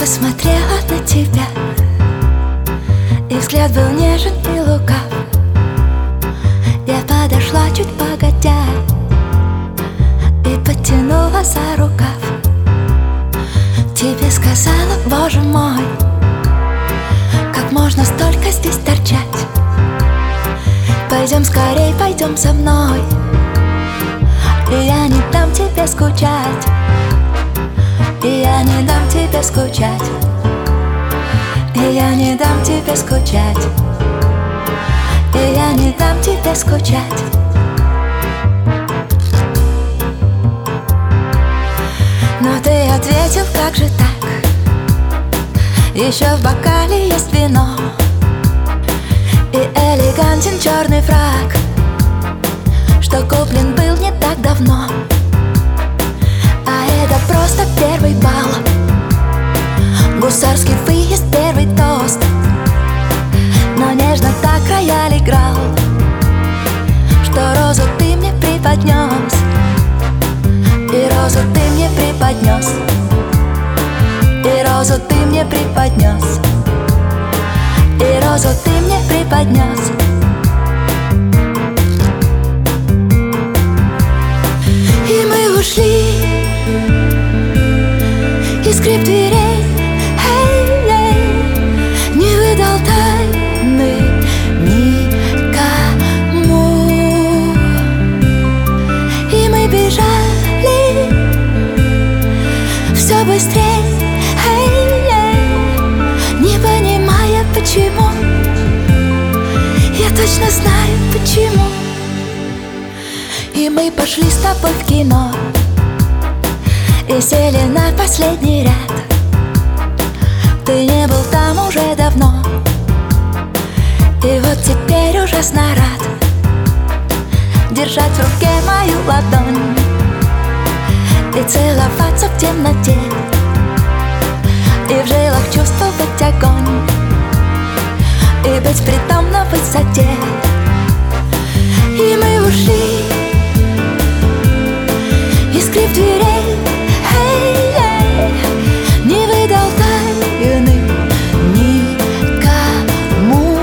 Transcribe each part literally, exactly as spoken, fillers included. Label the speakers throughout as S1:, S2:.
S1: посмотрела на тебя, и взгляд был нежен и лукав. Я подошла чуть погодя и потянула за рукав. Тебе сказала: боже мой, как можно столько здесь торчать? Пойдем скорей, пойдем со мной, и я не дам тебе скучать. И я не дам тебе скучать. И я не дам тебе скучать. И я не дам тебе скучать. Но ты ответил: как же так? Еще в бокале есть вино и элегантен черный фрак, что куплен был не так давно. А это просто первый бал, гусарский выезд, первый тост. Но нежно так рояль играл, что розу ты мне преподнес. И розу ты мне преподнес. И розу ты мне преподнес. И розу ты мне преподнес. И мы ушли, и скрип дверей, эй, эй, не выдал тайны никому. И мы бежали все быстрее, эй, эй, не понимая почему. Я точно знаю почему. И мы пошли с тобой в кино и сели на последний ряд. Ты не был там уже давно, и вот теперь ужасно рад держать в руке мою ладонь и целоваться в темноте, и в жилах чувствовать огонь, и быть при том на высоте. И мы ушли, и скрип дверей, эй, эй, не выдал тайны никому.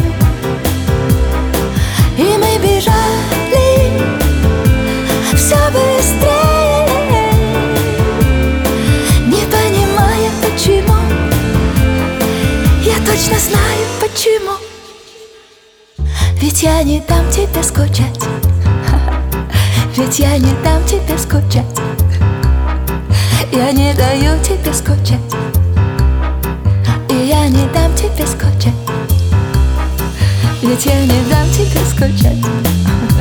S1: И мы бежали все быстрее, не понимая почему. Я точно знаю почему. Ведь я не дам тебе скучать. Ведь я не дам тебе скучать. Я не даю тебе скучать. И я не дам тебе скучать. Ведь я не дам тебе скучать.